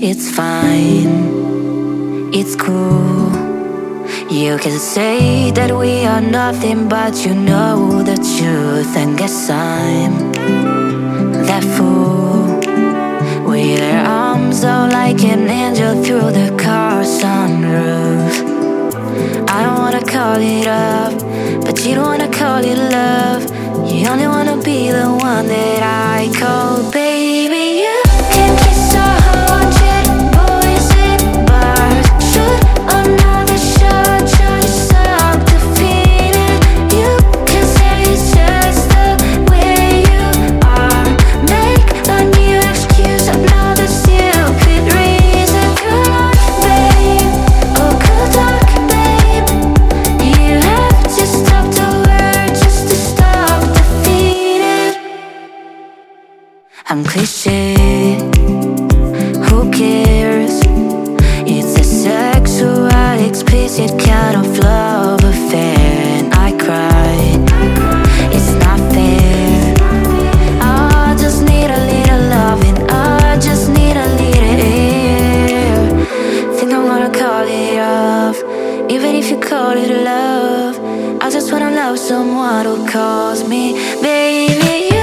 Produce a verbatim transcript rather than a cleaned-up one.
It's fine, it's cool. You can say that we are nothing, but you know the truth. And guess I'm that fool with her arms out like an angel through the car sunroof. I don't wanna call it up, but you don't wanna call it love. You only wanna be the one that I call baby. You can kiss a hundred boys in bars, shoot another shot, try to stop the feeling. You can say it's just the way you are, make a new excuse, another stupid reason. Good luck, babe, oh good luck, babe. You have to stop the word just to stop the feeling. I'm cliche, who cares? It's a sexual, explicit kind of love affair, and I cry. It's not fair. I just need a little loving, I just need a little air. Think I'm gonna call it off, even if you call it love. I just wanna love someone who calls me baby.